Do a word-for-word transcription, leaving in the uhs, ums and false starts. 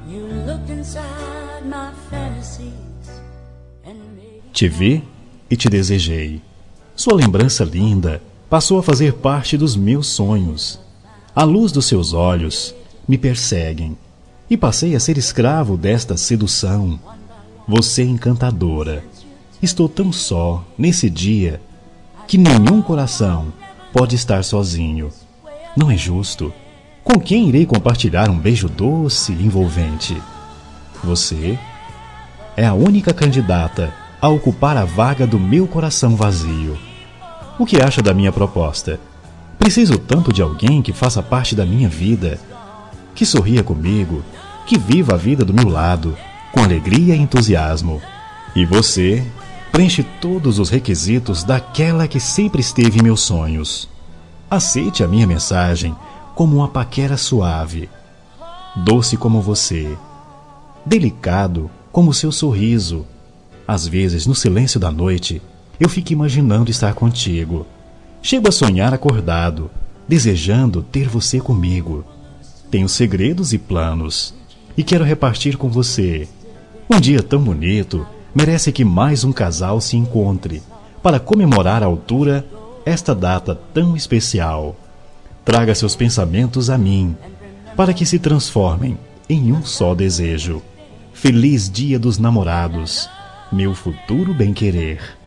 Te vi e te desejei. Sua lembrança linda passou a fazer parte dos meus sonhos. A luz dos seus olhos me perseguem e passei a ser escravo desta sedução. Você é encantadora. Estou tão só nesse dia que nenhum coração pode estar sozinho. Não é justo. Com quem irei compartilhar um beijo doce e envolvente? Você é a única candidata a ocupar a vaga do meu coração vazio. O que acha da minha proposta? Preciso tanto de alguém que faça parte da minha vida, que sorria comigo, que viva a vida do meu lado, com alegria e entusiasmo. E você preenche todos os requisitos daquela que sempre esteve em meus sonhos. Aceite a minha mensagem como uma paquera suave, doce como você, delicado como seu sorriso. Às vezes, no silêncio da noite, eu fico imaginando estar contigo. Chego a sonhar acordado, desejando ter você comigo. Tenho segredos e planos, e quero repartir com você. Um dia tão bonito merece que mais um casal se encontre para comemorar à altura esta data tão especial. Traga seus pensamentos a mim, para que se transformem em um só desejo. Feliz Dia dos Namorados, meu futuro bem-querer.